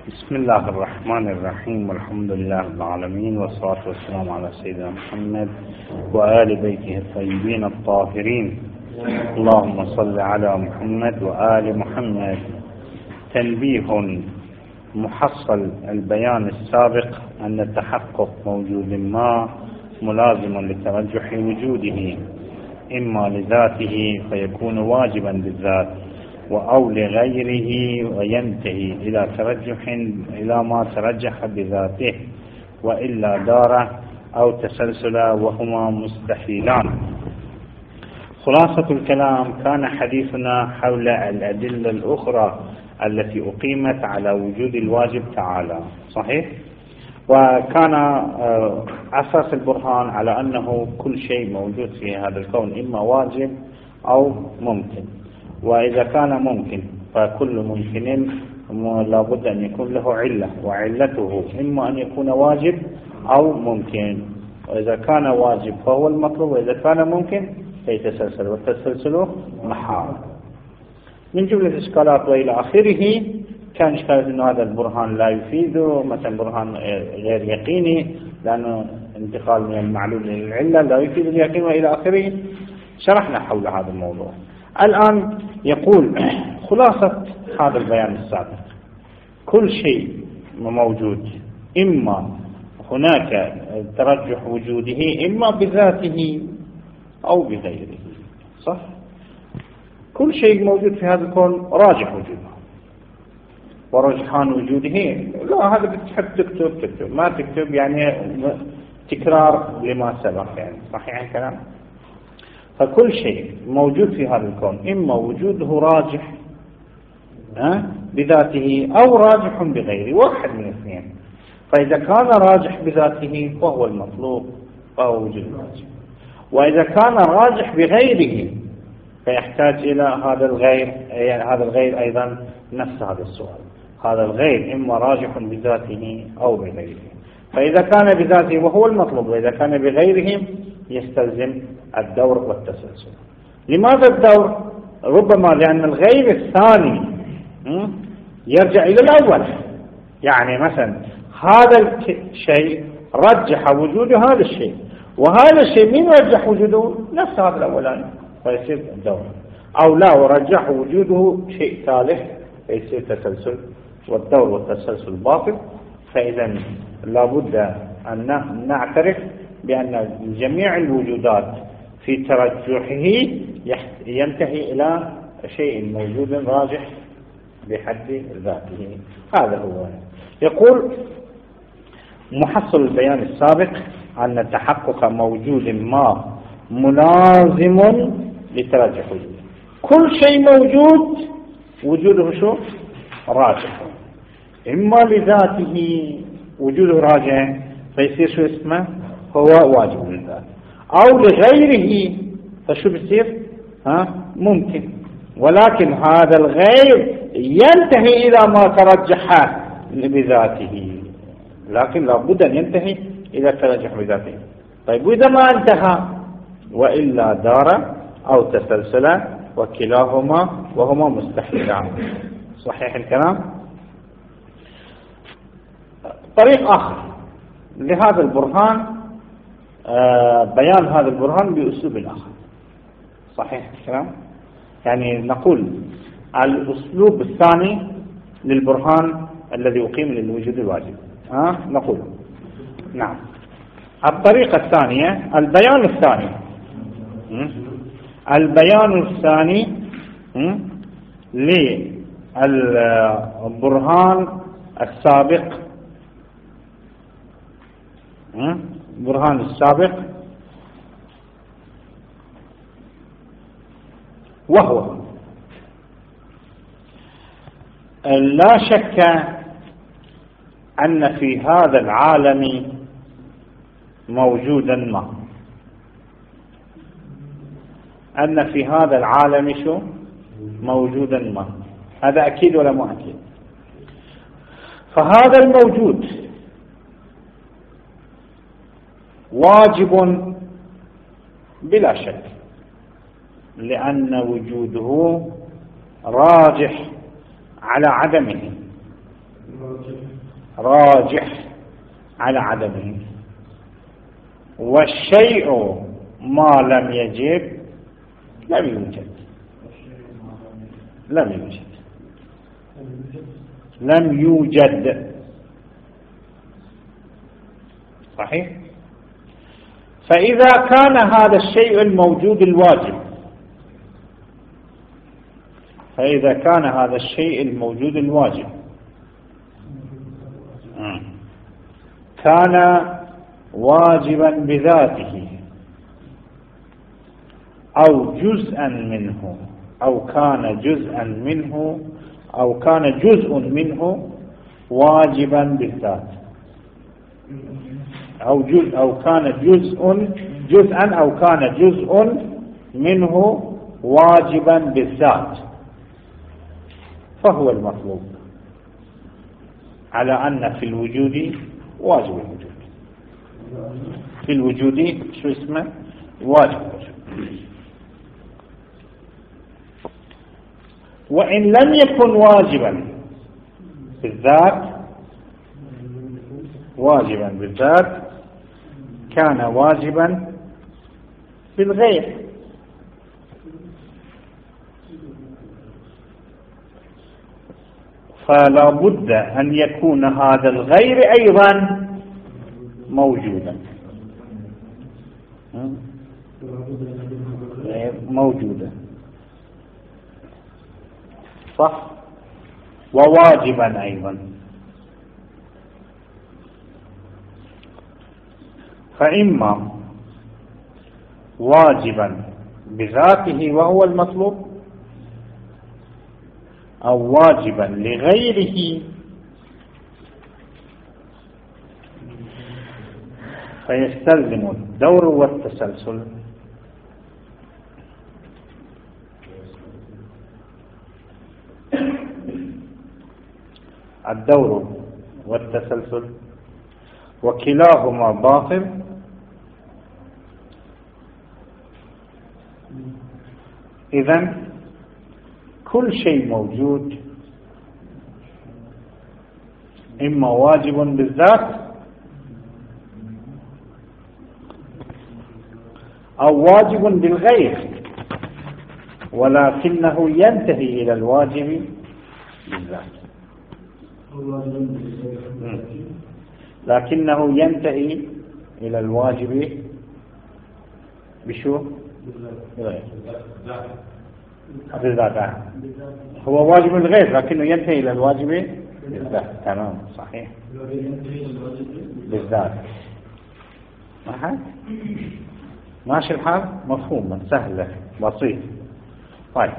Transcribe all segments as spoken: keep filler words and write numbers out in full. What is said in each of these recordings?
بسم الله الرحمن الرحيم، والحمد لله رب العالمين، والصلاة والسلام على سيدنا محمد وآل بيته الطيبين الطاهرين. اللهم صل على محمد وآل محمد. تنبيه: محصل البيان السابق أن التحقق موجود ما ملازم لترجح وجوده، إما لذاته فيكون واجبا بالذات أو لغيره وينتهي إلى ترجح إلى ما ترجح بذاته، وإلا دار أو تسلسل وهما مستحيلان. خلاصة الكلام: كان حديثنا حول الأدلة الأخرى التي أقيمت على وجود الواجب تعالى، صحيح؟ وكان أساس البرهان على أنه كل شيء موجود في هذا الكون إما واجب أو ممكن، وإذا كان ممكن فكل ممكن لابد أن يكون له علة، وعلته إما أن يكون واجب أو ممكن، وإذا كان واجب فهو المطلوب، وإذا كان ممكن فيتسلسل، والتسلسل محال. من جملة الإشكالات وإلى آخره كان إشكالات أن هذا البرهان لا يفيد، مثلا برهان غير يقيني لأنه انتقال من المعلوم للعلة لا يفيد اليقين وإلى آخره. شرحنا حول هذا الموضوع. الآن يقول خلاصة هذا البيان السابق: كل شيء موجود، إما هناك ترجح وجوده إما بذاته أو بغيره، صح؟ كل شيء موجود في هذا الكون راجح وجوده، ورجحان وجوده لا، هذا بتحب تكتب تكتب، ما تكتب يعني تكرار لما سبق، يعني صحيح الكلام؟ فكل شيء موجود في هذا الكون إما وجوده راجح بذاته أو راجح بغيره، واحد من الاثنين. فإذا كان راجح بذاته فهو المطلوب، فهو وجود الواجب، وإذا كان راجح بغيره فيحتاج إلى هذا الغير، يعني هذا الغير أيضا نفس هذا السؤال، هذا الغير إما راجح بذاته أو بغيره. فإذا كان بذاته وهو المطلوب، وإذا كان بغيره يستلزم الدور والتسلسل. لماذا الدور؟ ربما لأن الغير الثاني يرجع إلى الأول. يعني مثلا هذا الشيء رجح وجود هذا الشيء، وهذا الشيء من رجح وجوده نفس هذا الأولاني فيصير الدور، أو لا ورجح وجوده شيء ثالث فيصير تسلسل، والدور والتسلسل باطل. فإذا لابد أن نعترف بأن جميع الوجودات في ترجحه ينتهي إلى شيء موجود راجح بحد ذاته. هذا هو. يقول محصل البيان السابق أن التحقق موجود ما ملازم لترجح وجوده. كل شيء موجود وجوده شو؟ راجح، إما لذاته وجوده راجح فيصير شو اسمه؟ هو واجب للذات، أو لغيره فشو بيصير؟ ها ممكن، ولكن هذا الغير ينتهي إلى ما ترجح بذاته، لكن لابد أن ينتهي إلى ترجح بذاته. طيب وإذا ما انتهى وإلا دار أو تسلسل، وكلاهما وهما مستحيلان. صحيح الكلام؟ طريق آخر لهذا البرهان آه بيان هذا البرهان بأسلوب آخر. صحيح الكلام؟ يعني نقول الأسلوب الثاني للبرهان الذي أقيم للوجود الواجب، آه نقول نعم الطريقة الثانية، البيان الثاني البيان الثاني للبرهان السابق، برهان السابق، وهو لا شك أن في هذا العالم موجودا ما، أن في هذا العالم شو موجودا ما، هذا أكيد ولا مو أكيد؟ فهذا الموجود واجب بلا شك، لأن وجوده راجح على عدمه. راجح على عدمه، والشيء ما لم يجب لم يوجد لم يوجد لم يوجد صحيح. فإذا كان هذا الشيء الموجود الواجب فإذا كان هذا الشيء الموجود الواجب كان واجبا بذاته أو جزءا منه أو كان جزءا منه أو كان جزء منه واجبا بالذات أو جزء أو كان جزء جزءا أو كان جزء منه واجبا بالذات فهو المطلوب، على أن في الوجود واجب الوجود، في الوجود شو اسمه واجب الوجود. وإن لم يكن واجبا بالذات واجبا بالذات كان واجبا بالغير، فلا بد أن يكون هذا الغير أيضا موجودا موجودا صح، وواجبا أيضا. فإما واجبا بذاته وهو المطلوب، أو واجبا لغيره فيستلزم الدور والتسلسل. الدور والتسلسل وكلاهما باطل، إذن كل شيء موجود إما واجب بالذات أو واجب بالغير، ولكنه ينتهي إلى الواجب بالذات، لكنه ينتهي إلى الواجب بشو؟ بالذات. هو واجب الغير لكنه ينتهي إلى الواجب بالذات. تمام صحيح بالذات. ماشي الحال، مفهوم سهلة بسيط. طيب،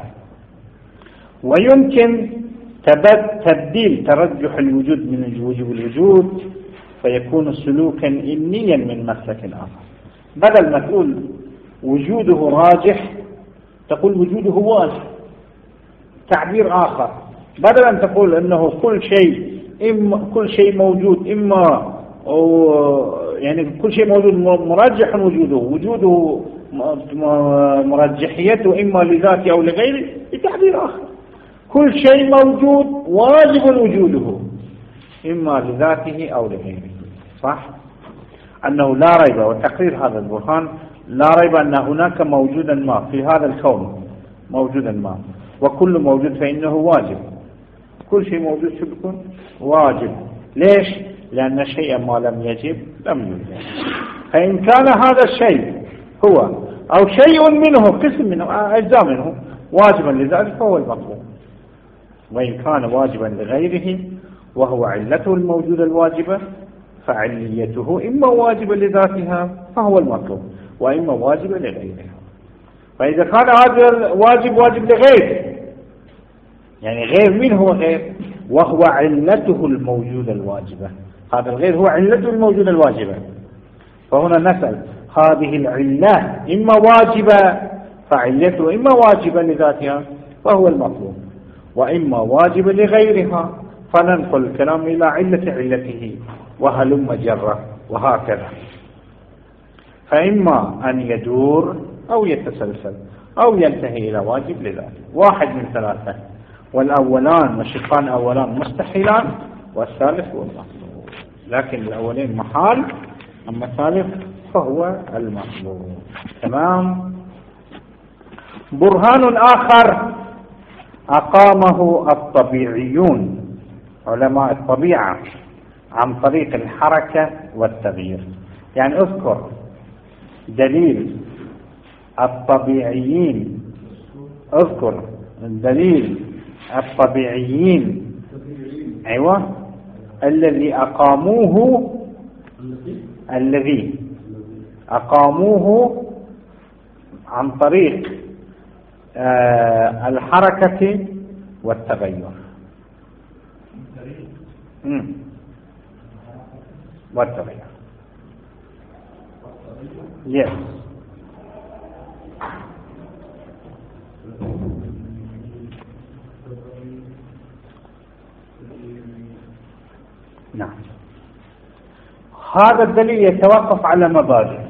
ويمكن تبديل ترجح الوجود من وجوب الوجود فيكون سلوكا إنيا من مسلك آخر. بدل ما تقول وجوده راجح تقول وجوده واجب، تعبير آخر. بدل أن تقول أنه كل شيء إما كل شيء موجود إما أو يعني كل شيء موجود مرجح وجوده وجوده مرجحيته إما لذاته أو لغيره بتعبير آخر. كل شيء موجود واجب وجوده إما لذاته أو لغيره. صح؟ أنه لا ريب، وتقرير هذا البرهان لا ريب أن هناك موجودا ما في هذا الكون موجودا ما، وكل موجود فإنه واجب. كل شيء موجود شو بيكون واجب. ليش؟ لأن شيئا ما لم يجب لم يوجد. فإن كان هذا الشيء هو أو شيء منه قسم منه أجزاء منه واجبا لذلك فهو المطلوب، وإن كان واجبا لغيره وهو علته الموجودة الواجبة فعليته إما واجبا لذاتها فهو المطلوب وإما واجبا لغيرها. فإذا كان هذا الواجب واجب لغير، يعني غير من هو غير؟ وهو علته الموجودة الواجبة. هذا الغير هو علته الموجودة الواجبة. فهنا نسأل هذه العلة إما واجبة فعلته إما واجبة لذاتها فهو المطلوب وإما واجبة لغيرها، فننقل الكلام إلى علة علته وهلم جرة وهكذا. فإما أن يدور أو يتسلسل أو ينتهي إلى واجب لذاته، واحد من ثلاثة. والأولان والشقان أولان مستحيلان والثالث هو المطلوب، لكن الأولين محال، أما الثالث فهو المطلوب. تمام. برهان آخر أقامه الطبيعيون علماء الطبيعة عن طريق الحركة والتغيير. يعني اذكر دليل الطبيعيين، اذكر دليل الطبيعيين، ايوه، الذي اقاموه الذي اقاموه عن طريق آه الحركة والتغير. امم والتغير. yes. نعم. هذا الدليل يتوقف على مبادئ.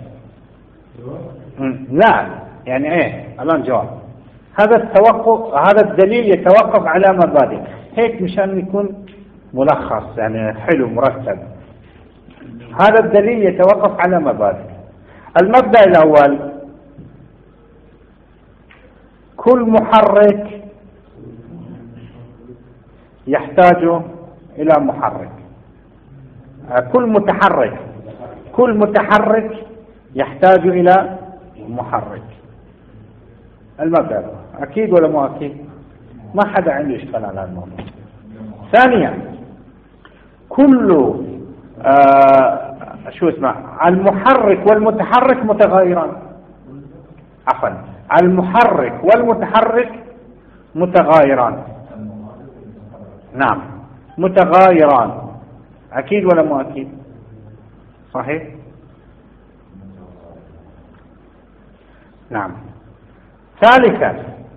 لا يعني ايه الان جواب. هذا التوقف، هذا الدليل يتوقف على مبادئ، هيك مشان يكون ملخص يعني حلو مرتب. هذا الدليل يتوقف على مبادئ. المبدأ الأول: كل محرك يحتاج إلى محرك. كل متحرك كل متحرك يحتاج إلى محرك. المبدأ أكيد ولا مو أكيد؟ ما حدا عنده إشكال على الموضوع. ثانيا: كل آه شو اسمه المحرك والمتحرك متغايران. عفوا، المحرك والمتحرك متغايران. نعم متغايران. أكيد ولا مو أكيد؟ صحيح؟ نعم. ثالثا: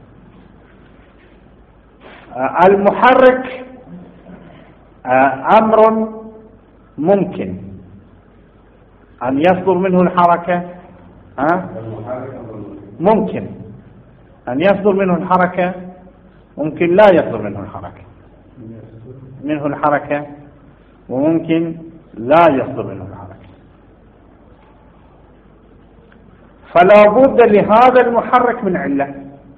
آه المحرك آه أمر ممكن أن يصدر منه الحركة. أه؟ ممكن أن يصدر منه الحركة، ممكن لا يصدر منه الحركة منه الحركة وممكن لا يصدر منه الحركة. فلا بد لهذا المحرك من علة.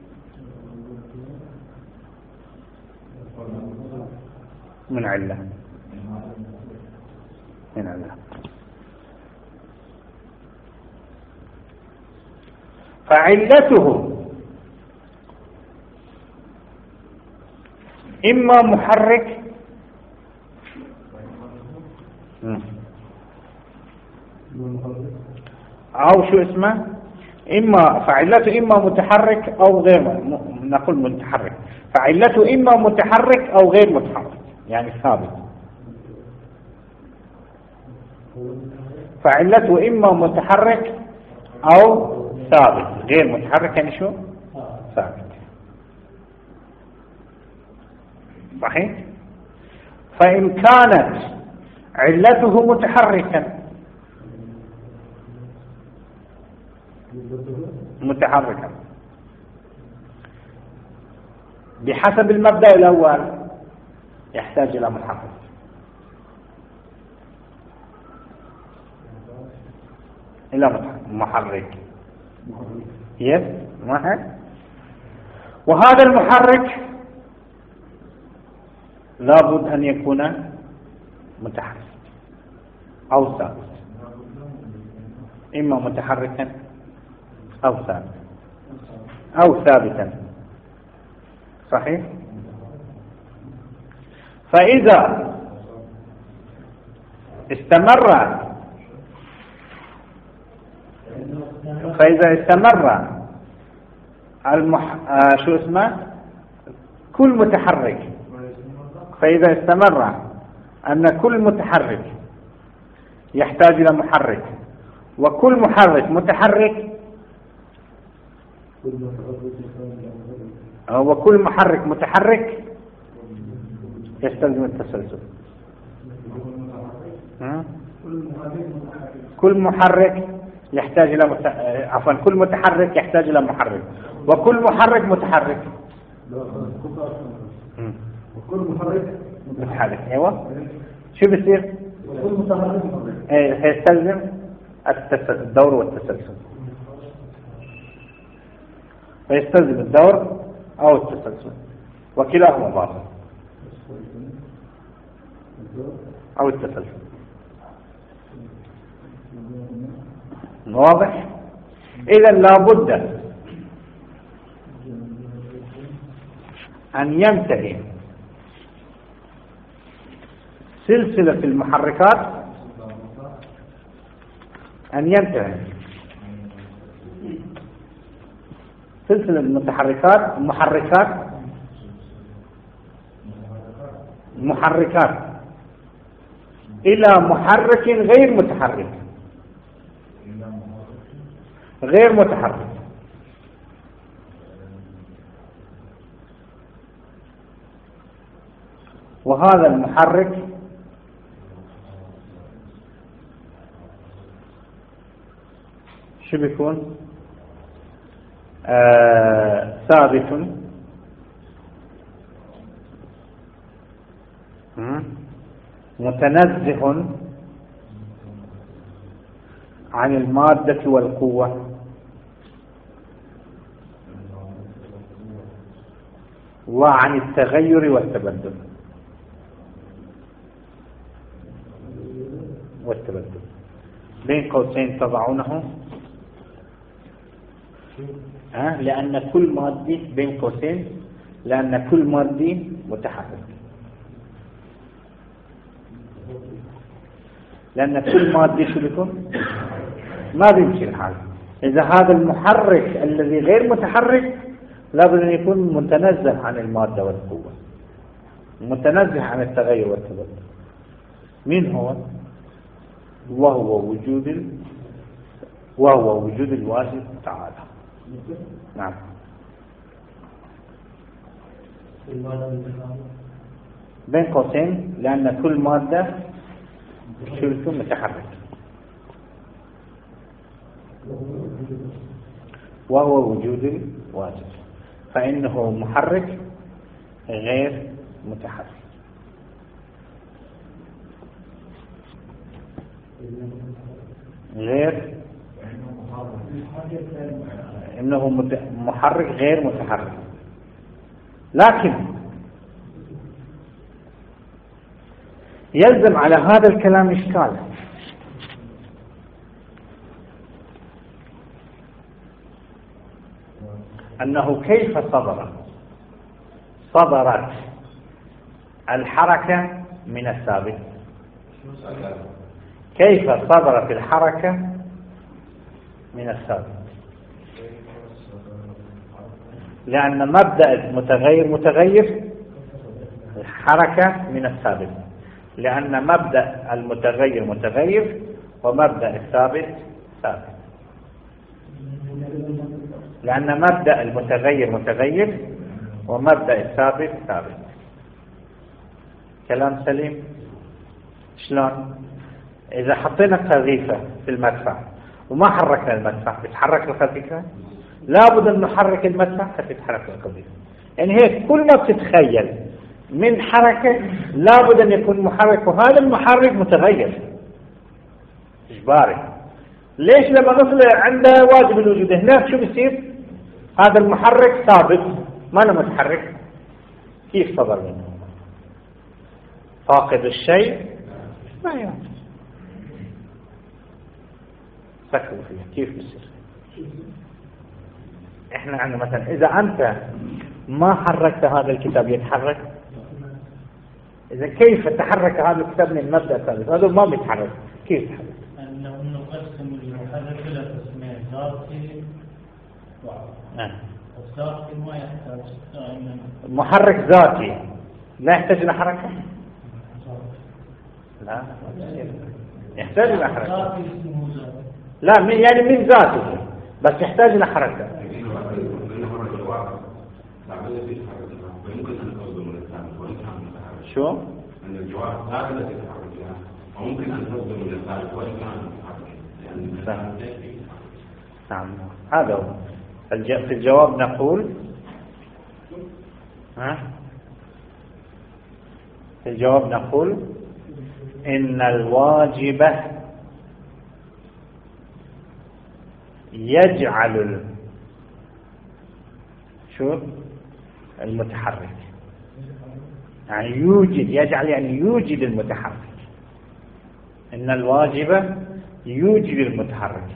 من علة من علة فعلته إما محرك أو شو اسمه إما فعلته إما متحرك أو غير نقول متحرك فعلته إما متحرك أو غير متحرك، يعني ثابت. فعلته إما متحرك أو ثابت. غير متحرك يعني شو؟ ثابت. صحيح؟ فإن كانت علته متحركا متحركا بحسب المبدأ الأول يحتاج إلى محرك. إلى محرك يس محرك. وهذا المحرك لابد أن يكون متحرك أو ثابت، إما متحركا أو ثابتا أو ثابتا. صحيح؟ فإذا استمر فإذا استمر المح... آه شو اسمه كل متحرك فإذا استمر أن كل متحرك يحتاج إلى محرك وكل محرك متحرك وكل محرك متحرك يستلزم التسلسل. كل محرك يحتاج إلى مت... عفوا كل متحرك يحتاج إلى محرك وكل محرك متحرك وكل محرك متحرك. ايوه شو بيصير؟ ايه هيستلزم الدور والتسلسل، فيستلزم الدور او التسلسل وكلاهما باطل او التسلسل. واضح؟ اذا لابد ان ينتهي سلسلة المحركات أن ينتهي سلسلة المتحركات المحركات محركات إلى محرك غير متحرك غير متحرك. وهذا المحرك شو بيكون؟ آه ثابت متنزه عن المادة والقوة وعن التغير والتبدل والتبدل بين قوسين تضعونه ها لأن كل مادة بين قوسين لأن كل مادة متحرك لأن كل مادة شو بيكون ما بيمشي الحال. إذا هذا المحرك الذي غير متحرك لابد أن يكون متنزه عن المادة والقوة متنزه عن التغير والتبدل. مين هو؟ وهو وجود ال... وهو وجود الواجب تعالى. نعم. بين قوسين لأن كل مادة شو متحرك وهو وجود الواجب فإنه محرك غير متحرك. غير إنه محرك غير متحرك. لكن يلزم على هذا الكلام إشكال. أنه كيف صدر صدرت الحركة من الثابت؟ كيف صدرت الحركة من الثابت؟ لأن مبدأ المتغير متغير الحركة من الثابت لأن مبدأ المتغير متغير ومبدأ الثابت ثابت لأن مبدأ المتغير متغير ومبدأ الثابت ثابت. كلام سليم؟ شلون؟ إذا حطينا قذيفة في المدفع وما حركنا المدفع بتحرك القذيفة؟ لابد أن نحرك المدفع حتى تتحرك القذيفة. يعني هيك كل ما بتتخيل من حركة لابد أن يكون محرك وهذا المحرك متغير إجباري. ليش لما نصل عند واجب الوجود هناك شو بيصير؟ هذا المحرك ثابت ما له متحرك. كيف صدر منه؟ فاقد الشيء ما يعني فكروا فيها كيف بيصير. احنا عندنا مثلا إذا أنت ما حركت هذا الكتاب يتحرك. إذا كيف تحرك هذا الكتاب من المبدأ الثالث هذا ما بيتحرك كيف يتحرك؟ أنه نقسم المحرك إلى قسمين ذاتي وعقلي. الذاتي ما يحتاج محرك ذاتي لا يحتاج إلى حركة؟ لا يحتاج إلى حركة. لا يعني من ذاته بس يحتاج إلى حركة. شو؟ أن الجواب لا التي تحركها وممكن أن تصدر من الثالث وإن كان متحرك. نعم هذا هو في الجواب نقول ها في الجواب نقول إن الواجب يجعل شو المتحرك، يعني يوجد، يجعل يعني يوجد المتحرك. إن الواجب يوجد المتحرك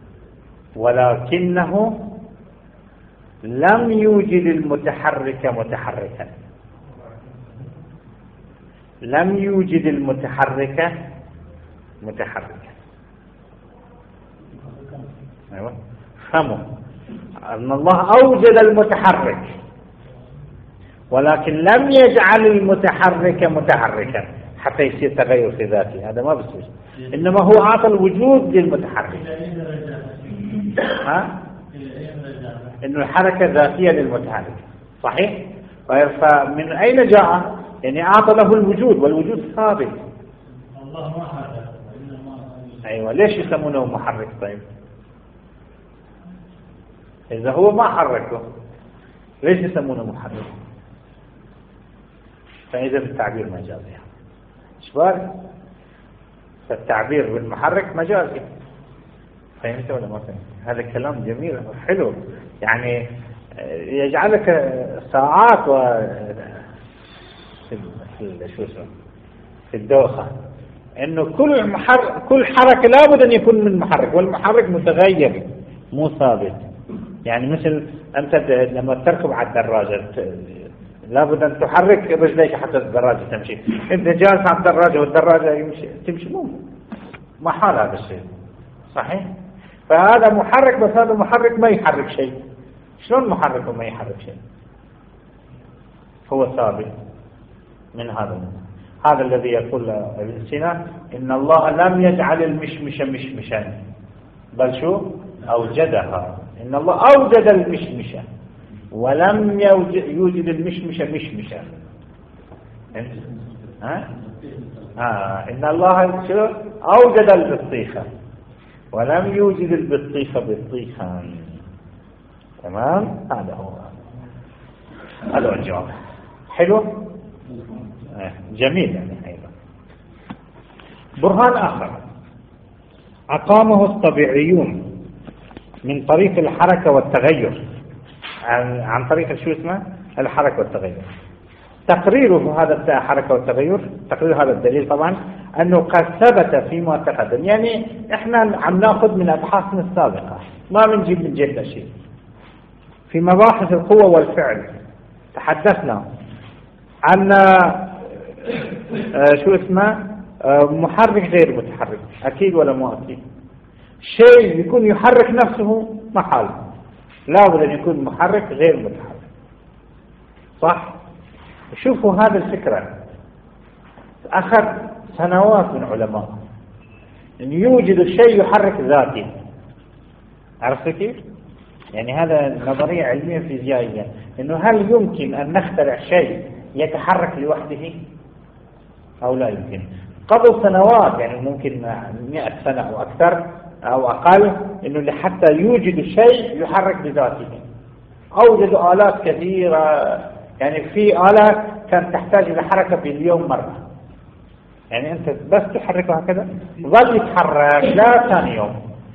ولكنه لم يوجد المتحرك متحركا، لم يوجد المتحرك متحركا. أيوة فهموا أن الله أوجد المتحرك ولكن لم يجعل المتحرك متحركا حتى يصير تغير في ذاته، هذا ما بصير. إنما هو أعطى الوجود للمتحرك. ها؟ إنه الحركة ذاتية للمتحرك، صحيح؟ فمن أين جاء؟ يعني أعطى له الوجود، والوجود ثابت. الله ما حرك. أيوة، ليش يسمونه محرك طيب؟ إذا هو ما حركه ليش يسمونه محرك؟ فإذا التعبير مجازي. شباب فالتعبير بالمحرك مجازي. فهمت ولا ما فهمت؟ هذا كلام جميل حلو، يعني يجعلك ساعات و في شو اسمه في الدوخة، إنه كل محرك كل حركة لابد أن يكون من محرك، والمحرك متغير مو ثابت. يعني مثل أنت لما تركب على الدراجة لابد أن تحرك رجليك حتى الدراجة تمشي. أنت جالس على الدراجة والدراجة يمشي تمشي مو محال هذا الشيء، صحيح؟ فهذا محرك، بس هذا محرك ما يحرك شيء. شلون محرك وما يحرك شيء؟ هو ثابت من هذا. هذا الذي يقول ابن سينا إن الله لم يجعل المشمشة مشمشا بل شو أوجدها. إن الله أوجد المشمشة ولم يوجد المشمشة مشمشة. ها؟ آه. إن الله شو أوجد البطيخة ولم يوجد البطيخة بطيخا. تمام؟ هذا هو، هذا هو الجواب. حلو؟ آه. جميل يعني. أيضا برهان آخر أقامه الطبيعيون من طريق الحركة والتغير، عن, عن طريق شو اسمه الحركة والتغير. تقريره هذا الحركة والتغير، تقرير هذا الدليل طبعا أنه قد ثبت فيما تقدم. يعني إحنا عم نأخذ من أبحاثنا السابقة، ما بنجيب من جهة شيء. في مباحث القوة والفعل تحدثنا عن شو اسمه محرك غير متحرك، أكيد ولا مو أكيد؟ شيء يكون يحرك نفسه محال، لابد أن يكون محرك غير متحرك، صح؟ شوفوا هذا الفكرة أخذ سنوات من علماء أن يوجد شيء يحرك ذاته. عرفت كيف؟ يعني هذا نظرية علمية فيزيائية، إنه هل يمكن أن نخترع شيء يتحرك لوحده أو لا يمكن؟ قبل سنوات، يعني ممكن مئة سنة أو أكثر أو أقل، إنه لحتى يوجد شيء يحرك بذاته. أوجدوا آلات كثيرة، يعني في آلات كانت تحتاج إلى حركة باليوم مرة، يعني أنت بس تحركه هكذا ظل يتحرك لا ثاني يوم.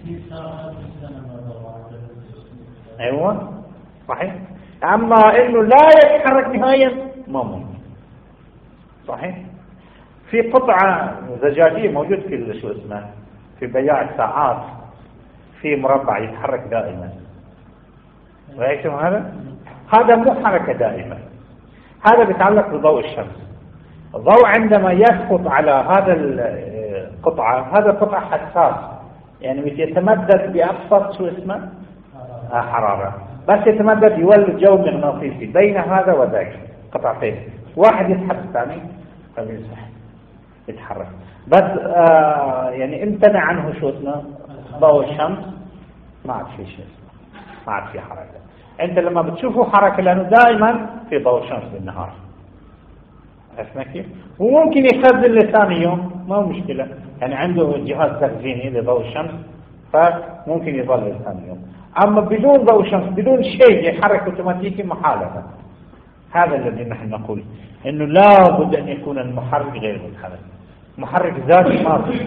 أيوة صحيح. أما إنه لا يتحرك نهائيا ما ممكن، صحيح. في قطعة زجاجية موجود في شو اسمه في بياع الساعات، في مربع يتحرك دائما، رأيتم هذا؟ هذا مو حركة دائمة، هذا بيتعلق بضوء الشمس. الضوء عندما يسقط على هذا القطعة، هذا قطعة حساس، يعني يتمدد بأبسط شو اسمه آه حرارة، بس يتمدد يولد جو مغناطيسي بين هذا وذاك قطعتين، واحد يسحب الثاني فبيسحب يتحرك. بس آه يعني امتنع عنه شو اسمه ضوء الشمس، ما عاد في شيء، ما عاد في حركة. انت لما بتشوفوا حركة لانه دائما في ضوء الشمس بالنهار، عرفنا كيف؟ وممكن يخزن لثاني يوم، ما هو مشكلة، يعني عنده جهاز تخزيني لضوء الشمس فممكن يظل لثاني يوم. اما بدون ضوء الشمس بدون شيء يحرك اوتوماتيكي محالة. هذا الذي نحن نقول إنه لا بد أن يكون المحرك غير متحرك، محرك ذاتي ماضي.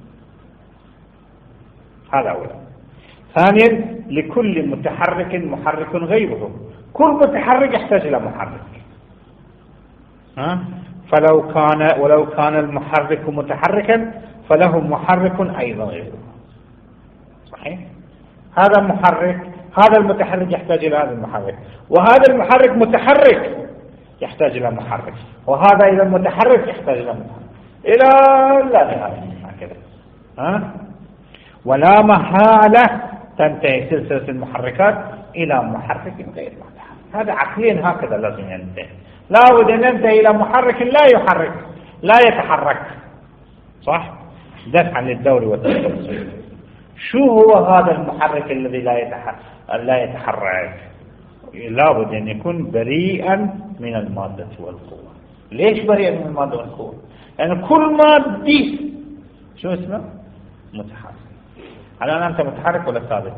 هذا أولا. ثانيا لكل متحرك محرك غيره، كل متحرك يحتاج إلى محرك. ها؟ فلو كان ولو كان المحرك متحركا فله محرك أيضا غيره. صحيح؟ هذا محرك، هذا المتحرك يحتاج إلى هذا المحرك، وهذا المحرك متحرك يحتاج إلى محرك، وهذا إذا متحرك يحتاج إلى محرك، إلى لا نهاية هكذا. ها؟ ولا محالة تنتهي سلسلة المحركات إلى محرك غير متحرك. هذا عقليا هكذا لازم ينتهي، لا بد أن ننتهي إلى محرك لا يحرك لا يتحرك. صح؟ دفعا للدور والتسلسل. شو هو هذا المحرك الذي لا يتحرك لا يتحرك؟ لا بد أن يكون بريئا من المادة والقوة. ليش بريئا من المادة والقوة؟ لأن يعني كل مادة شو اسمه؟ متحرك. الآن أنت متحرك ولا ثابت؟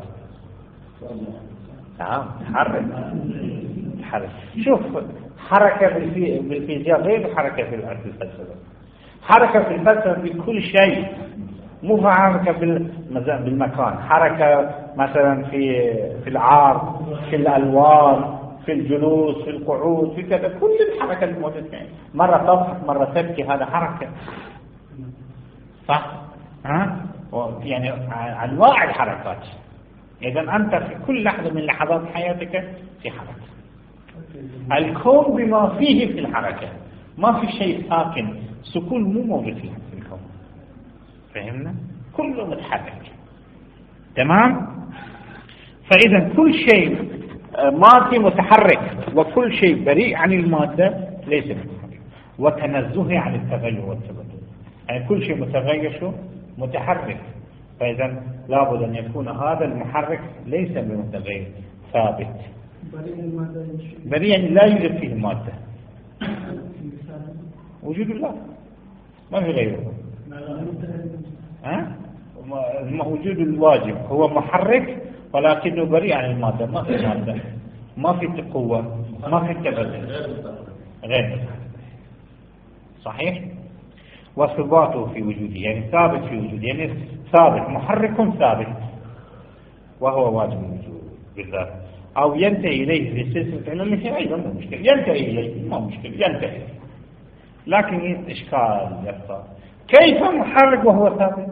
نعم متحرك. متحرك. شوف، حركة بالفيزياء غير حركة في الفلسفة. حركة في الفلسفة بكل شيء، مو حركة بالمكان، حركة مثلا في في العار، في الألوان، في الجلوس، في القعود، في كذا، كل الحركة الموجودة. مرة تضحك مرة تبكي، هذا حركة. صح؟ ها؟ يعني أنواع الحركات. إذا أنت في كل لحظة من لحظات حياتك في حركة. الكون بما فيه في الحركة، ما في شيء ساكن، سكون مو موجود في الكون. فهمنا؟ كله متحرك. تمام؟ فإذا كل شيء مادي متحرك، وكل شيء بريء عن المادة ليس متحرك، وتنزه عن التغير والتبدل. يعني كل شيء متغير شو؟ متحرك. فإذا لابد أن يكون هذا المحرك ليس بمتغير، ثابت. بريء يعني لا يوجد فيه المادة، وجود الله ما في غيره. ها؟ وجود الواجب هو محرك ولكنه بريء عن المادة، ما في مادة، ما في قوة، ما في تبدل، غير. صحيح؟ وثباته في وجوده يعني ثابت في وجوده، يعني ثابت، محرك ثابت، وهو واجب الوجود بالذات. أو ينتهي إليه في سلسلة علمه أيضا مو مشكلة، ينتهي إليه ما مشكلة، ينتهي. لكن إشكال يبقى، كيف محرك وهو ثابت؟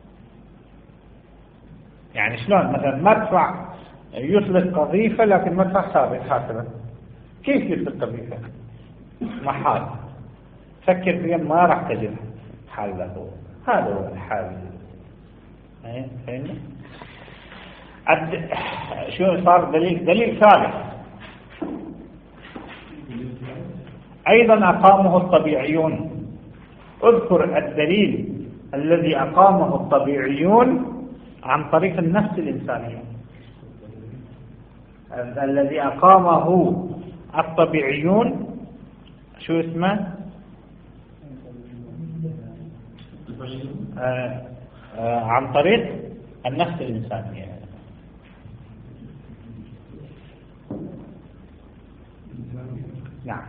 يعني شلون مثلا مدفع يطلق قذيفة لكن مدفع ثابت هكذا، كيف يطلق قذيفة؟ محال. فكر فيها ما راح تجد حل له. هذا هو الحال. فهمنا؟ أد... شو صار دليل دليل ثالث أيضا أقامه الطبيعيون. اذكر الدليل الذي أقامه الطبيعيون عن طريق النفس الإنسانية. الذي أقامه الطبيعيون شو اسمه؟ آه آه عن طريق النفس الإنسانية. نعم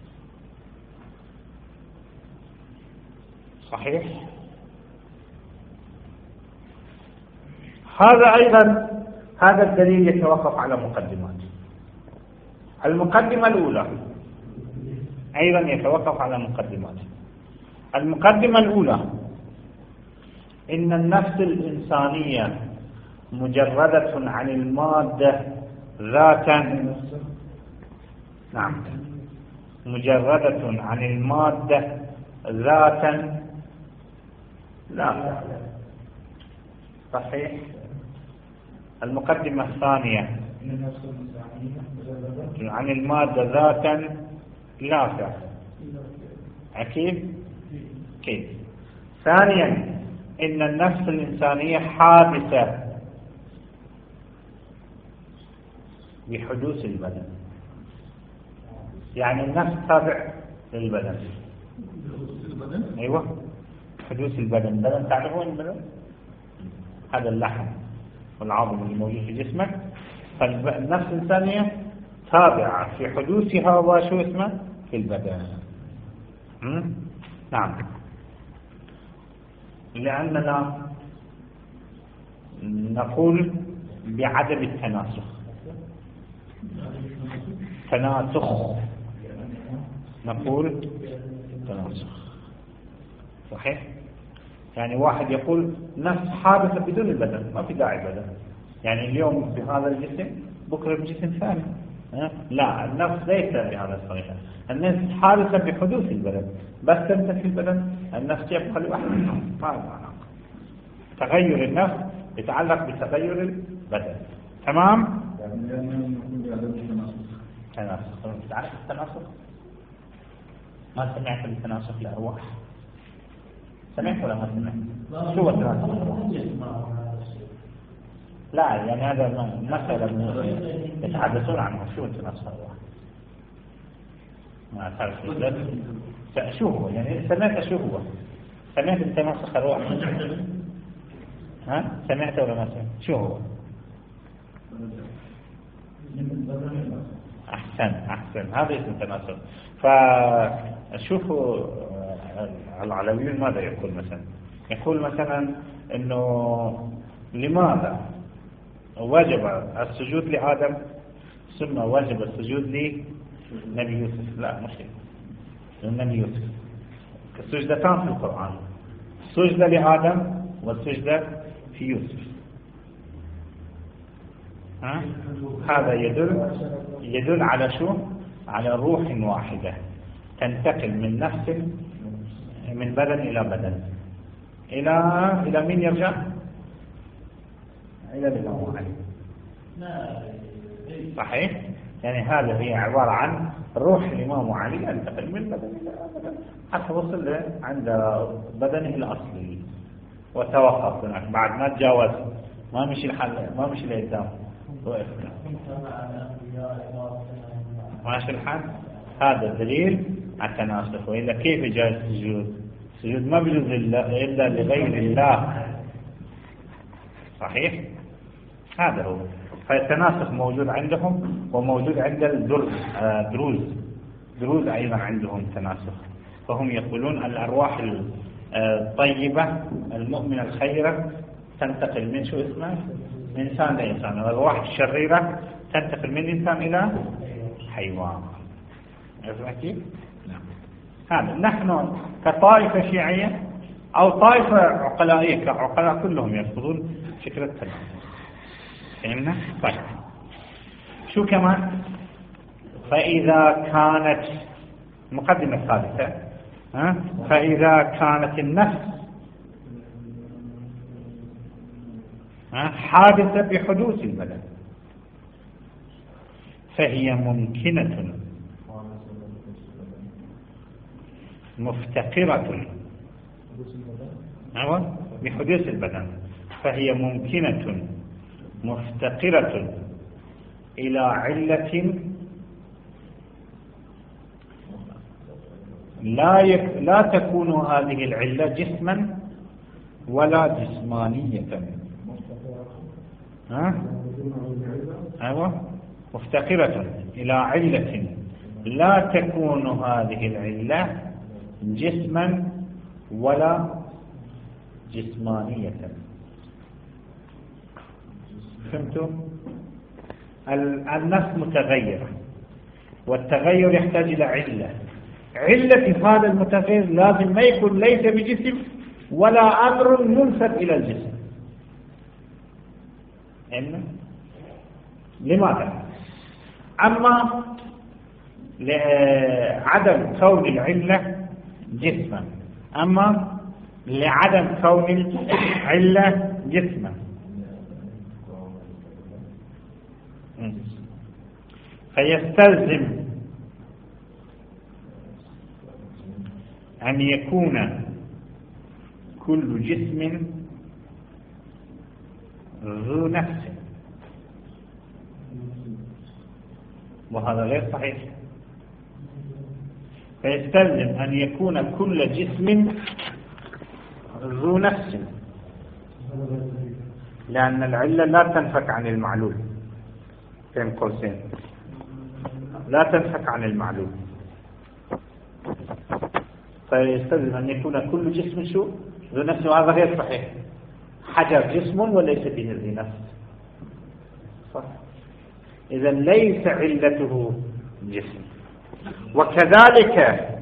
صحيح. هذا أيضا هذا الدليل يتوقف على مقدمات. المقدمة الأولى أيضا يتوقف على مقدمات. المقدمة الأولى إن النفس الإنسانية مجردة عن المادة ذاتا. نعم مجردة عن المادة ذاتا لا. صحيح. المقدمة الثانية عن المادة ذاتا لا. أكيد كيف. ثانيا إن النفس الإنسانية حادثة بحدوث البدن، يعني النفس تابع للبدن. أيوة حدوث البدن. البدن تعرفون البدن؟ هذا اللحم والعظم اللي موجود في جسمك. فالنفس الإنسانية تابعة في حدوثها وشو اسمه في البدن. نعم، لأننا نقول بعدم التناسخ، تناسخ نقول تناسخ صحيح. يعني واحد يقول نفس حادثة بدون البدن، ما في داعي بدن، يعني اليوم بهذا الجسم بكرة بجسم ثاني. لا، النفس ليس بهذا الطريقة، النفس حادثة بحدوث البدن، بس تنتهي البدن النفس يبقى لوحده، ما له علاقة. تغير النفس يتعلق بتغير البدن. تمام؟ تناسخ. تعرف التناسخ؟ ما سمعت بالتناسخ الأرواح؟ سمعت ولا ما سمعت؟ شو التناسخ؟ لا، يعني هذا مسألة يتحدثون عنه. شو التناسخ الأرواح؟ ما تعرف شو هو؟ يعني سمعت شو هو؟ سمعت التناسخ الأرواح؟ ها؟ سمعت ولا ما سمعت؟ شو هو؟ أحسن أحسن، هذا اسم التناسخ. فشوفوا العلويون ماذا يقول مثلا؟ يقول مثلا إنه لماذا وجب السجود لآدم ثم وجب السجود لنبي يوسف؟ لا مش لنبي يوسف، السجدتان في القرآن، السجدة لآدم والسجدة في يوسف. ها؟ هذا يدل يدل على شو؟ على روح واحدة تنتقل من نفس من بدن إلى بدن. إلى إلى مين يرجع؟ إلى الإمام علي. صحيح؟ يعني هذا هي عبارة عن روح الإمام علي انتقل من بدن إلى بدن حتى وصل عند بدنه الأصلي وتوقف هناك بعد ما تجاوز، ما مشي الحل، ما مشي لقدام، وقفنا. ماشي الحال. هذا دليل على التناسخ. وإلا كيف جاء السجود؟ السجود ما بيجوز إلا لغير الله. صحيح؟ هذا هو. فالتناسخ موجود عندهم وموجود عند الدروز. دروز أيضا عندهم تناسخ، فهم يقولون الأرواح الطيبة المؤمنة الخيرة تنتقل من شو اسمه؟ من إنسان لإنسان، والأرواح الشريرة تنتقل من إنسان إلى حيوان. عرفتوا كيف؟ نعم. هذا نحن كطائفة شيعية أو طائفة عقلائية كعقلاء كلهم يرفضون فكرة التناسخ. فهمنا؟ طيب شو كمان؟ فإذا كانت مقدمة ثالثة، ها؟ فإذا كانت النفس حادثة بحدوث البدن فهي ممكنة مفتقرة بحدوث البدن فهي ممكنة مفتقرة إلى علة لا يك... لا تكون هذه العلة جسما ولا جسمانية. ها؟ أيوة، مفتقرة إلى علة لا تكون هذه العلة جسما ولا جسمانية. فهمتوا؟ النفس متغيرة، والتغير يحتاج إلى علة. علة هذا المتغير لازم ما يكون ليس بجسم ولا أمر منسب إلى الجسم. إن لماذا؟ أما لعدم كون العلة جسما، أما لعدم كون العلة جسما فيستلزم أن يكون كل جسم ذو نفس، وهذا غير صحيح. فيستلزم أن يكون كل جسم ذو نفس، لأن العلة لا تنفك عن المعلول بين قوسين. لا تنفك عن المعلوم، فيستلزم أن يكون كل جسم شو ذو نفس، وهذا غير صحيح. حجر جسم وليس به ذي نفس، صح؟ إذا ليس علته جسم. وكذلك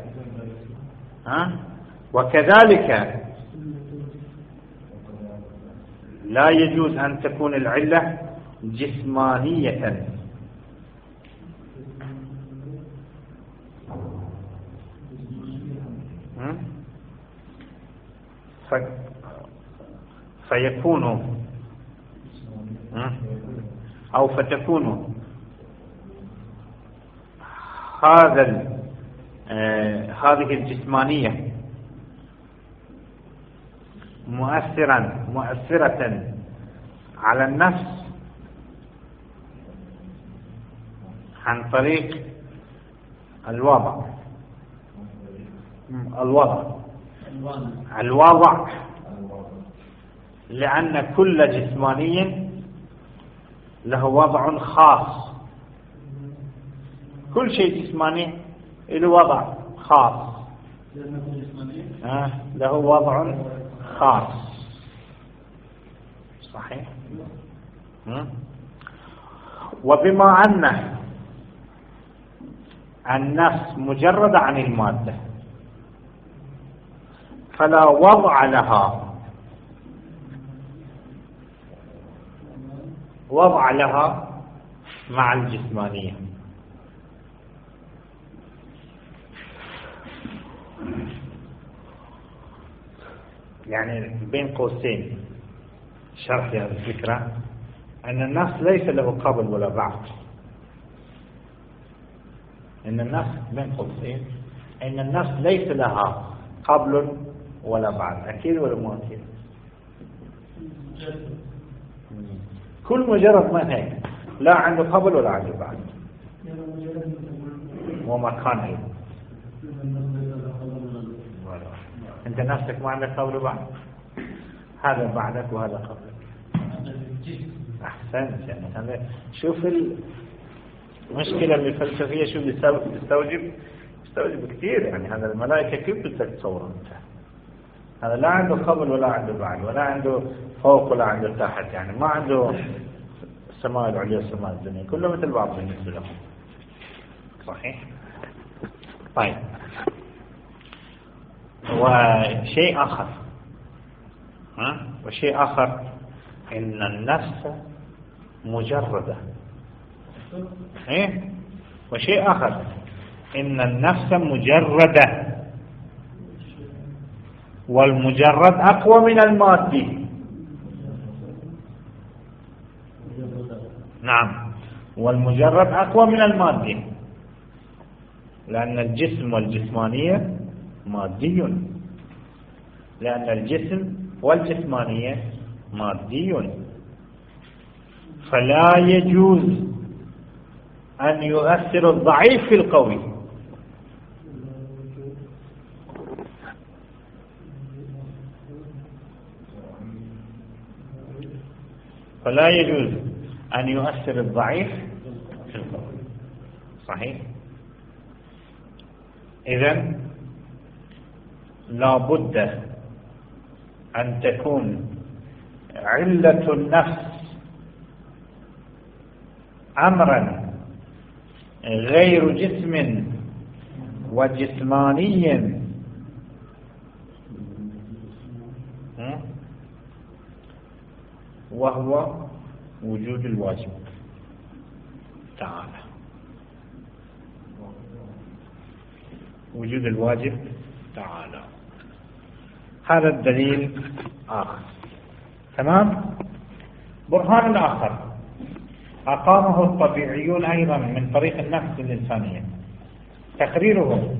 ها وكذلك لا يجوز أن تكون العلة جسمانية، فيكون أو فتكون هذا آه هذه الجسمانية مؤثرا مؤثرة على النفس عن طريق الوضع الوضع الوضع لأن كل جسماني له وضع خاص، كل شيء جسماني له وضع خاص، آه له وضع خاص، صحيح. وبما أن النفس مجردة عن المادة فلا وضع لها وضع لها مع الجسمانية. يعني بين قوسين شرح هذه الفكرة أن النفس ليس له قبل ولا بعد، إن النفس بين قوسين إن النفس ليس لها قبل ولا بعد، أكيد ولا مو أكيد؟ كل مجرد ما هيك، لا عنده قبل ولا عنده بعد، ومكان أيضا. أنت نفسك ما عندك قبل وبعد، هذا بعدك وهذا قبلك. أحسنت. يعني شوف المشكلة الفلسفية شو بيستوجب بيستوجب كثير. يعني هذا الملائكة كيف بدك تصور أنت؟ هذا لا عنده قبل ولا عنده بعد، ولا عنده فوق ولا عنده تحت، يعني ما عنده السماء العليا والسماء الدنيا، كله مثل بعض بالنسبة له، صحيح؟ طيب، وشيء آخر ها وشيء آخر إن النفس مجردة، إيه؟ وشيء آخر إن النفس مجردة، والمجرد أقوى من المادي. نعم، والمجرد أقوى من المادي، لأن الجسم والجسمانية مادي، لأن الجسم والجسمانية مادي، فلا يجوز أن يؤثر الضعيف في القوي. فلا يجوز أن يؤثر الضعيف في القوي، صحيح؟ إذن لا بد أن تكون علة النفس أمرا غير جسم وجسماني، وهو وجود الواجب تعالى. وجود الواجب تعالى، هذا الدليل آخر. تمام. برهان آخر أقامه الطبيعيون أيضا من طريق النفس الإنسانية، تقريره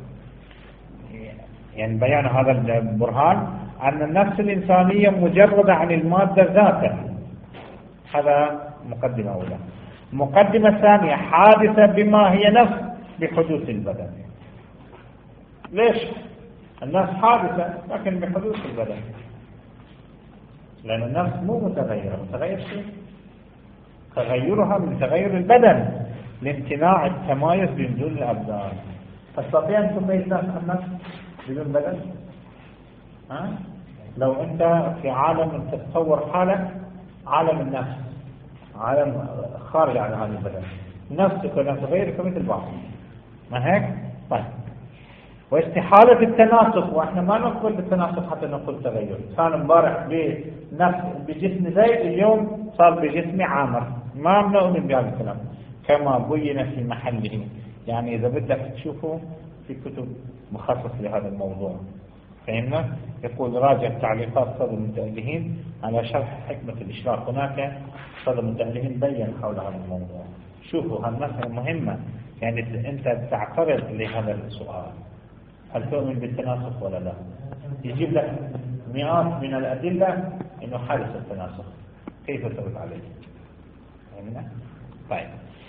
يعني بيان هذا البرهان أن النفس الإنسانية مجردة عن المادة ذاتها. هذا مقدمة أولى. مقدمة ثانية حادثة بما هي نفس بحدوث البدن. ليش؟ النفس حادثة لكن بحدوث البدن، لأن النفس مو متغيرة، متغير شيء تغيرها من تغير البدن، لامتناع التمايز بين دون الأبدان. تستطيع أن تميز النفس بدون بدن؟ ها؟ لو أنت في عالم تتصور حالك عالم النفس، عالم خارج عن هذا البدن، نفسك ونفس غيرك مثل بعض، ما هيك؟ طيب، واستحالة التناسق، واحنا ما نقبل بالتناسق حتى نقول تغير. كان امبارح بنفس بجسم زيد، اليوم صار بجسم عامر، ما بنؤمن بهذا الكلام كما بين في محله. يعني إذا بدك تشوفه في كتب مخصص لهذا الموضوع، فهمنا؟ يقول راجع تعليقات صدر المتألهين على شرح حكمة الإشراق، هناك صدر المتألهين بين حول هذا الموضوع. شوفوا هالمسألة مهمة، يعني أنت تعترض لهذا السؤال، هل تؤمن بالتناسخ ولا لا؟ يجيب لك مئات من الأدلة إنه حادث التناسخ، كيف ترد عليه؟ فهمنا؟ طيب،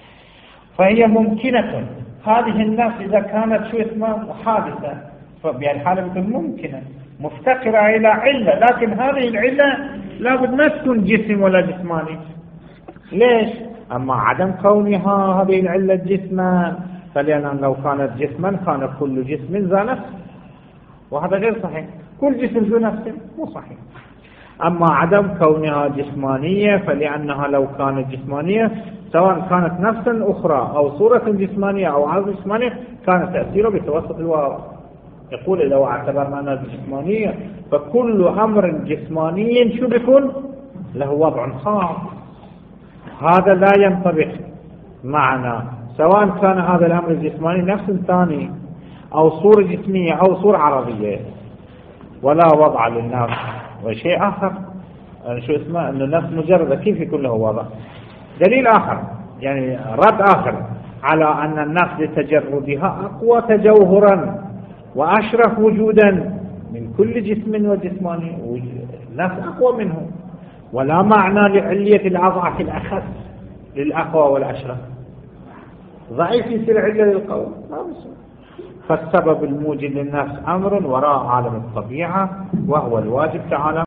فهي ممكنة هذه النفس إذا كانت شو اسمها حادثة، فبهالحالة بتكون ممكنة مفتقرة إلى علة، لكن هذه العلة لابد ما تكون جسم ولا جسماني. ليش؟ أما عدم كونها هذه العلة جسما، فلأن لو كانت جسما كان كل جسم ذا نفس، وهذا غير صحيح، كل جسم ذو نفس مو صحيح. أما عدم كونها جسمانية، فلأنها لو كانت جسمانية سواء كانت نفسا أخرى أو صورة جسمانية أو عرض جسمانية كانت تأثيره بتوسط الواو. يقول لو اعتبرنا أنها جسمانية فكل أمر جسماني شو بيكون له وضع خاص، هذا لا ينطبق معنا سواء كان هذا الأمر الجسماني نفس ثاني أو صورة جسمية أو صورة عربية، ولا وضع للنفس. وشيء آخر شو اسمه أن النفس مجردة كيف يكون له وضع؟ دليل آخر، يعني رد آخر على أن النفس لتجردها أقوى تجوهرا وأشرف وجودا من كل جسم وجسماني، النفس أقوى منه، ولا معنى لعلية الأضعف الأخف للأقوى والأشرف، ضعيف يصير علة للقوي. فالسبب الموجب للنفس أمر وراء عالم الطبيعة، وهو الواجب تعالى